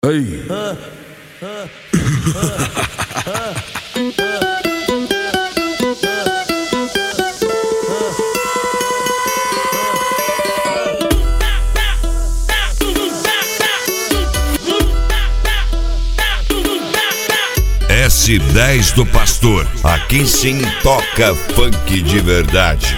Aí. S10 do Pastor. Aqui sim toca funk de verdade.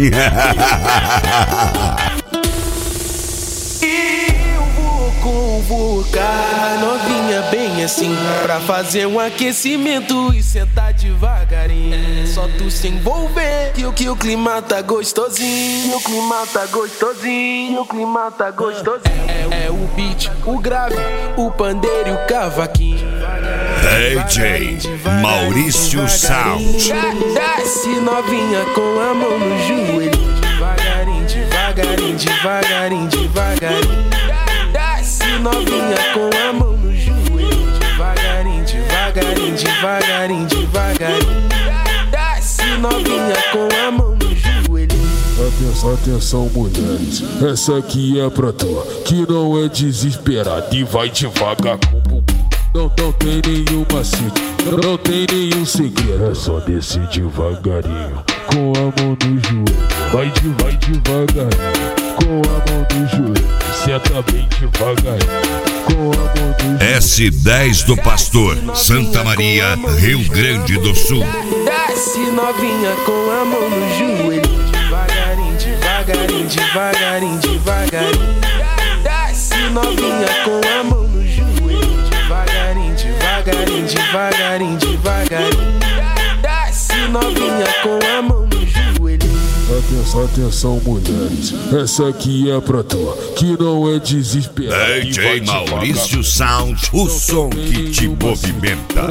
Eu vou convocar a novinha bem assim, pra fazer um aquecimento e sentar devagarinho. Só tu se envolver que o clima tá gostosinho. O clima tá gostosinho. O clima tá gostosinho. É o beat, o grave, o pandeiro e o cavaquinho. DJ Maurício Sound. Desce novinha com a mão no joelho. Devagarinho, devagarinho, devagarinho, devagarinho. Desce novinha com a mão no joelho. Devagarinho, devagarinho, devagarinho, devagarinho. Desce novinha com a mão no joelho. Atenção, mulheres, essa aqui é pra tu, que não é desesperada e vai devagar com o bumbum. Não tem nenhum macete, não tem nenhum segredo. É só descer devagarinho, com a mão no joelho. Vai devagarinho, com a mão no joelho. Senta bem devagarinho, com a mão no joelho. S10 do Pastor, Santa Maria, Rio Grande do Sul. Desce novinha com a mão no joelho. Devagarinho, devagarinho, devagarinho, devagarinho. Desce novinha com a mão no joelho. Devagarinho, devagarinho, devagarinho, devagarinho. Desce novinha com a mão no joelho. Atenção, mulheres, essa aqui é pra tu, que não é desesperada. DJ Maurício Sound, o som que te movimenta.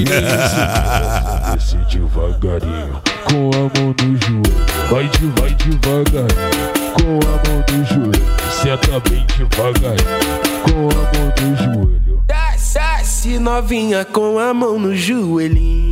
Desce devagarinho, com a mão no joelho. Vai devagarinho, com a mão no joelho. Senta bem devagarinho, com a mão no joelho. Desce novinha com a mão no joelhinho.